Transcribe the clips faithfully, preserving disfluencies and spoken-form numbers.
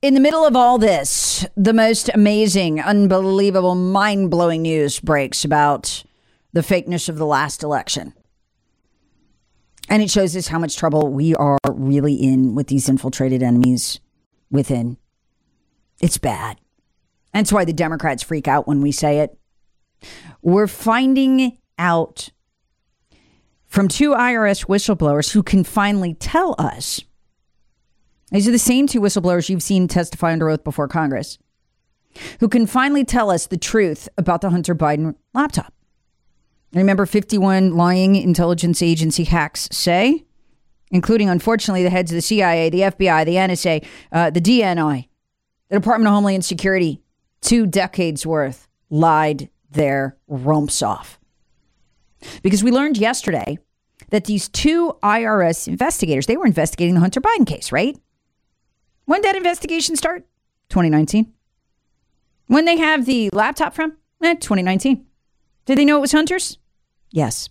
In the middle of all this, the most amazing, unbelievable, mind-blowing news breaks about the fakeness of the last election. And it shows us how much trouble we are really in with these infiltrated enemies within. It's bad. That's why the Democrats freak out when we say it. We're finding out from two I R S whistleblowers who can finally tell us. These are the same two whistleblowers you've seen testify under oath before Congress, who can finally tell us the truth about the Hunter Biden laptop. Remember, fifty-one lying intelligence agency hacks say, including, unfortunately, the heads of the C I A, the F B I, the N S A, uh, the D N I, the Department of Homeland Security, two decades worth, lied their rumps off. Because we learned yesterday that these two I R S investigators, they were investigating the Hunter Biden case, right? When did that investigation start? twenty nineteen. When they have the laptop from? Eh, twenty nineteen. Did they know it was Hunter's? Yes.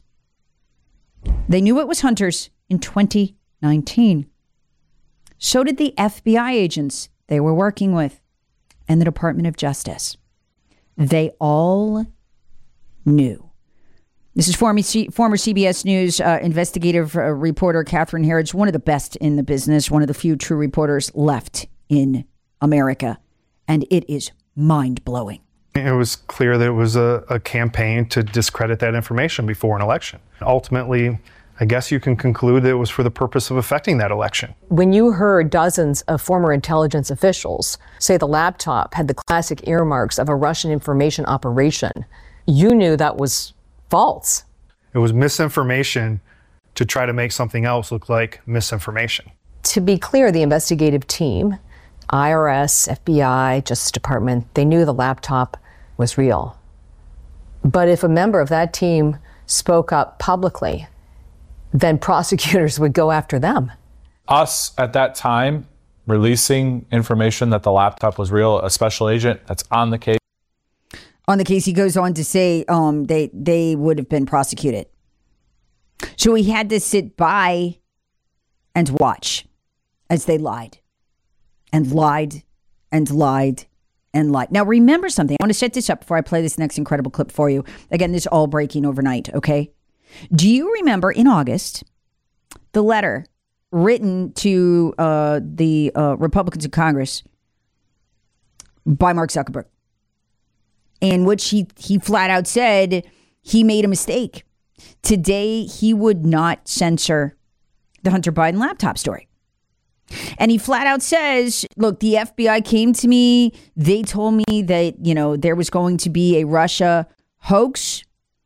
They knew it was Hunter's in twenty nineteen. So did the F B I agents they were working with and the Department of Justice. They all knew. This is former, C- former C B S News uh, investigative uh, reporter Catherine Herridge, one of the best in the business, one of the few true reporters left in America. And it is mind-blowing. It was clear that it was a, a campaign to discredit that information before an election. Ultimately, I guess you can conclude that it was for the purpose of affecting that election. When you heard dozens of former intelligence officials say the laptop had the classic earmarks of a Russian information operation, you knew that was false. It was misinformation to try to make something else look like misinformation. To be clear, the investigative team, I R S, F B I, Justice Department, they knew the laptop was real. But if a member of that team spoke up publicly, then prosecutors would go after them. Us at that time releasing information that the laptop was real, a special agent that's on the case. On the case, he goes on to say um, they they would have been prosecuted. So he had to sit by and watch as they lied and lied and lied and lied. Now, remember something. I want to set this up before I play this next incredible clip for you. Again, this is all breaking overnight, okay? Do you remember in August the letter written to uh, the uh, Republicans in Congress by Mark Zuckerberg, in which he, he flat out said he made a mistake. Today, he would not censor the Hunter Biden laptop story. And he flat out says, look, the F B I came to me. They told me that, you know, there was going to be a Russia hoax.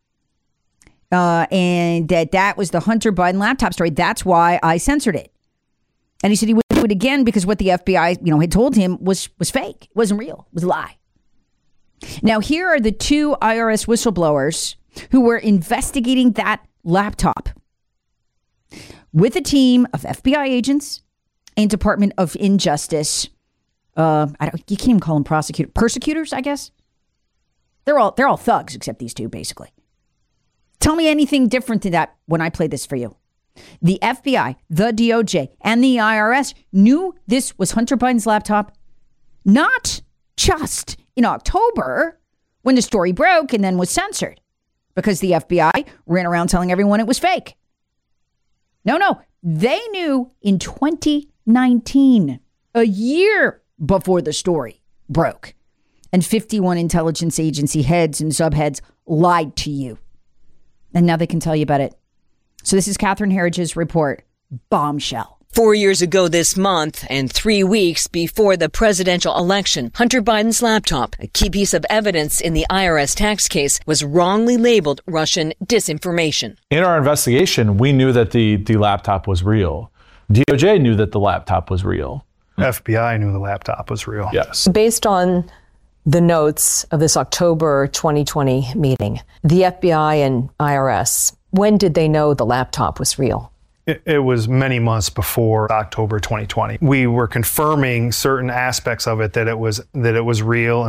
Uh, and that that was the Hunter Biden laptop story. That's why I censored it. And he said he would do it again because what the F B I, you know, had told him was was fake. It wasn't real. It was a lie. Now, here are the two I R S whistleblowers who were investigating that laptop with a team of F B I agents and Department of Injustice. Uh, I don't, you can't even call them prosecutors, persecutors, I guess. They're all they're all thugs except these two, basically. Tell me anything different to that when I play this for you. The F B I, the D O J, and the I R S knew this was Hunter Biden's laptop, not just in October when the story broke and then was censored because the F B I ran around telling everyone it was fake. No, no, they knew in twenty nineteen, a year before the story broke, and fifty-one intelligence agency heads and subheads lied to you. And now they can tell you about it. So this is Catherine Herridge's report, Bombshell. Four years ago this month, and three weeks before the presidential election, Hunter Biden's laptop, a key piece of evidence in the I R S tax case, was wrongly labeled Russian disinformation. In our investigation, we knew that the, the laptop was real. D O J knew that the laptop was real. F B I knew the laptop was real. Yes. Based on the notes of this October twenty twenty meeting, the F B I and I R S, when did they know the laptop was real? It, it was many months before October twenty twenty. We were confirming certain aspects of it that it was that it was real.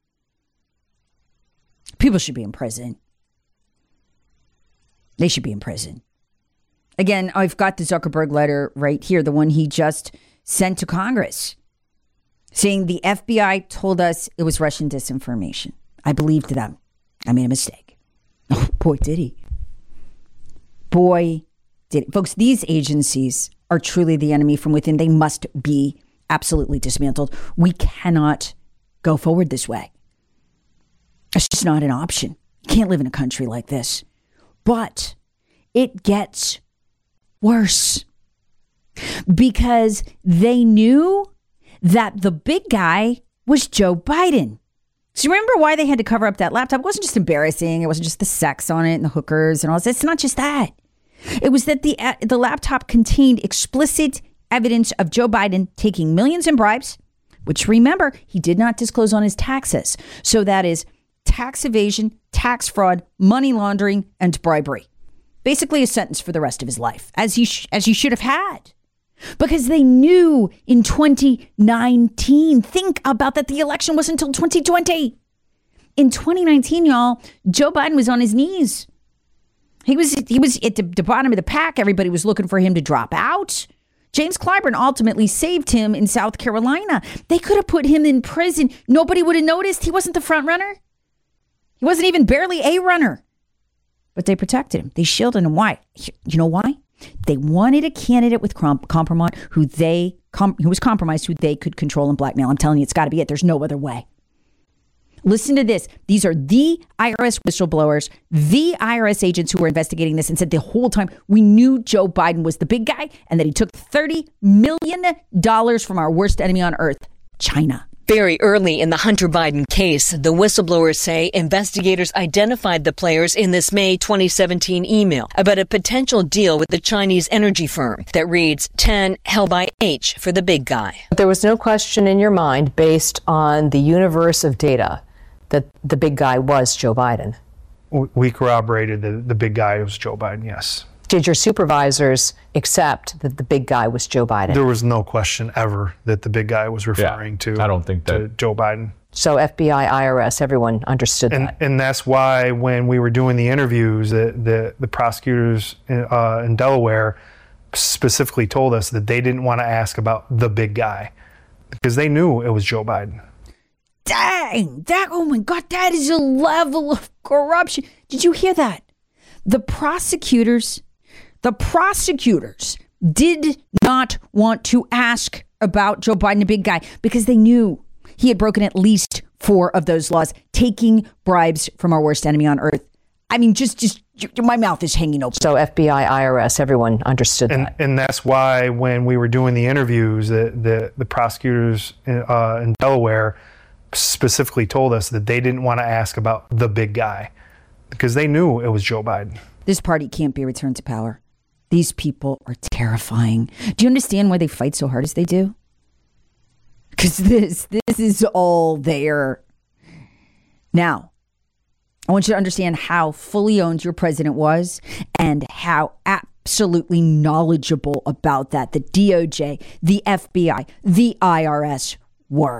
People should be in prison. They should be in prison. Again, I've got the Zuckerberg letter right here, the one he just sent to Congress. saying the F B I told us it was Russian disinformation. I believed them. I made a mistake. Oh, boy, did he. Boy, did he. Folks, these agencies are truly the enemy from within. They must be absolutely dismantled. We cannot go forward this way. It's just not an option. You can't live in a country like this. But it gets worse because they knew that the big guy was Joe Biden. So you remember why they had to cover up that laptop? It wasn't just embarrassing. It wasn't just the sex on it and the hookers and all this. It's not just that. It was that the uh, the laptop contained explicit evidence of Joe Biden taking millions in bribes, which, remember, he did not disclose on his taxes. So that is tax evasion, tax fraud, money laundering, and bribery. Basically a sentence for the rest of his life, as he sh- as he should have had. Because they knew in twenty nineteen, think about that, the election wasn't until twenty twenty. In twenty nineteen, y'all, Joe Biden was on his knees. He was he was at the, the bottom of the pack. Everybody was looking for him to drop out. James Clyburn ultimately saved him in South Carolina. They could have put him in prison. Nobody would have noticed. He wasn't the front runner. He wasn't even barely a runner. But they protected him. They shielded him. Why? You know why? They wanted a candidate with comp- compromise who they com- who was compromised, who they could control and blackmail. I'm telling you, it's got to be it. There's no other way. Listen to this. These are the I R S whistleblowers, the I R S agents who were investigating this and said the whole time we knew Joe Biden was the big guy and that he took thirty million dollars from our worst enemy on earth, China. Very early in the Hunter Biden case, the whistleblowers say investigators identified the players in this May twenty seventeen email about a potential deal with the Chinese energy firm that reads ten held by H for the big guy. But there was no question in your mind, based on the universe of data, that the big guy was Joe Biden. We corroborated that the big guy was Joe Biden, yes. Did your supervisors accept that the big guy was Joe Biden? There was no question ever that the big guy was referring Yeah, to, I don't think that. to Joe Biden. So F B I, I R S, everyone understood And that. and that's why when we were doing the interviews, the the, the prosecutors uh, in Delaware specifically told us that they didn't want to ask about the big guy because they knew it was Joe Biden. Dang, that, oh my God, that is a level of corruption. Did you hear that? The prosecutors, the prosecutors did not want to ask about Joe Biden, the big guy, because they knew he had broken at least four of those laws, taking bribes from our worst enemy on earth. I mean, just, just my mouth is hanging open. So F B I, I R S, everyone understood And that. and that's why when we were doing the interviews, the the, the prosecutors uh, in Delaware specifically told us that they didn't want to ask about the big guy because they knew it was Joe Biden. This party can't be returned to power. These people are terrifying. Do you understand why they fight so hard as they do? Because this, this is all there. Now, I want you to understand how fully owned your president was and how absolutely knowledgeable about that the D O J, the F B I, the I R S were.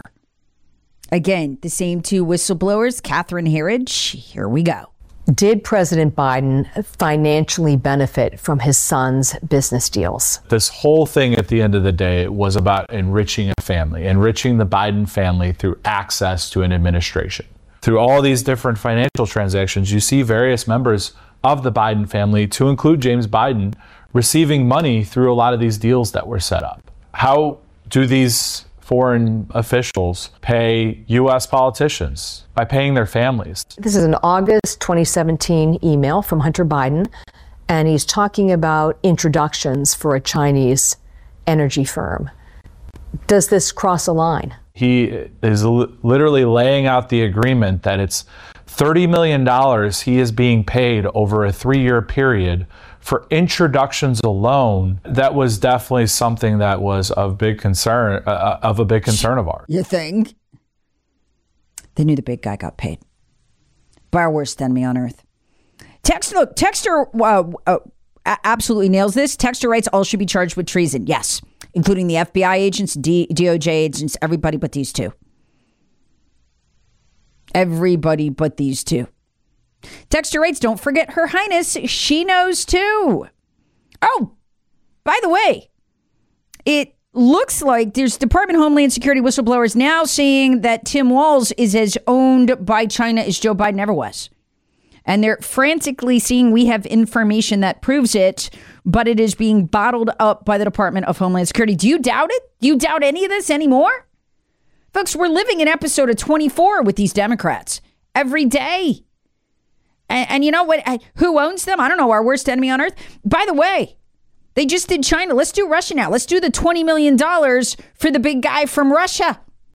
Again, the same two whistleblowers, Catherine Herridge. Here we go. Did President Biden financially benefit from his son's business deals? This whole thing at the end of the day was about enriching a family, enriching the Biden family through access to an administration. Through all these different financial transactions, you see various members of the Biden family, to include James Biden, receiving money through a lot of these deals that were set up. How do these foreign officials pay U S politicians? By paying their families. This is an August twenty seventeen email from Hunter Biden, and he's talking about introductions for a Chinese energy firm. Does this cross a line? He is li- literally laying out the agreement that it's thirty million dollars he is being paid over a three-year period for introductions alone. That was definitely something that was of big concern, uh, of a big concern of ours. You think? They knew the big guy got paid by our worst enemy on earth. Text, look, Texter uh, uh, absolutely nails this. Texter writes, all should be charged with treason. Yes, including the F B I agents, D- DOJ agents, everybody but these two. Everybody but these two. Texter writes, don't forget Her Highness. She knows too. Oh, by the way, it looks like there's Department of Homeland Security whistleblowers now saying that Tim Walz is as owned by China as Joe Biden ever was. And they're frantically seeing we have information that proves it, but it is being bottled up by the Department of Homeland Security. Do you doubt it? Do you doubt any of this anymore? Folks, we're living in episode of twenty-four with these Democrats every day. And, and you know what? I, who owns them? I don't know. Our worst enemy on earth. By the way, they just did China. Let's do Russia now. Let's do the twenty million dollars for the big guy from Russia.